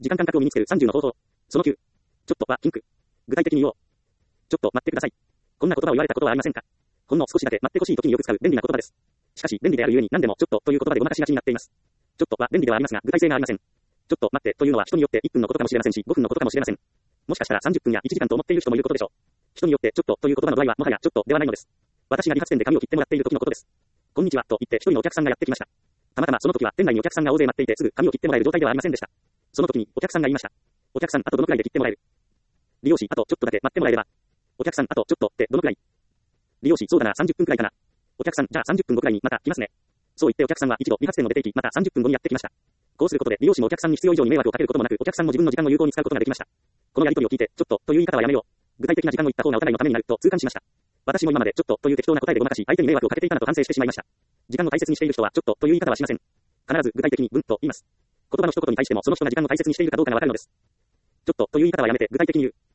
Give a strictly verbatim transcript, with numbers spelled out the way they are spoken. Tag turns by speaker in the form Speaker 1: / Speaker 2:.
Speaker 1: 時間感覚を身につけるさんじゅうの方法。そのきゅう。ちょっとはピンク。具体的に言おう。ちょっと待ってください。こんな言葉を言われたことはありませんか？ほんの少しだけ待ってほしい時によく使う便利な言葉です。しかし、便利であるゆえに何でもちょっとという言葉でごまかしがちになっています。ちょっとは便利ではありますが、具体性がありません。ちょっと待ってというのは人によっていっぷんのことかもしれませんし、ごふんのことかもしれません。もしかしたらさんじゅっぷんやいちじかんと思っている人もいることでしょう。人によってちょっとという言葉の度合いはもはやちょっとではないのです。私が理髪店で髪を切ってもらっている時のことです。こんにちはと言って一人のお客さんがやってきました。たまたまその時は店内にお客さんが大勢待っていてすぐ髪を切ってもらえる状態ではありませんでした。その時にお客さんが言いました。お客さんあとどのくらいで切ってもらえる？利用士あとちょっとだけ待ってもらえれば。お客さんあとちょっとってどのくらい？利用士そうだなさんじゅっぷんくらいかな。お客さんじゃあさんじゅっぷんごくらいにまた来ますね。そう言ってお客さんは一度理髪店を出て行きまたさんじゅっぷんごにやってきました。こうすることで利用士もお客さんに必要以上に迷惑をかけることもなくお客さんも自分の時間を有効に使うことができました。このやり取りを聞いてちょっとという言い方はやめよう。具体的な時間を言った方がお互いのためになると痛感しました。私も今までちょっとという適当な答えでごまかし相手に迷惑をかけていたなと反省してしまいました。時間を大切にしている人はちょっとという言い方はしません。必ず具体的に文と言います。言葉の一言に対してもその人が時間を大切にしているかどうかがわかるのです。ちょっとという言い方はやめて具体的に言う。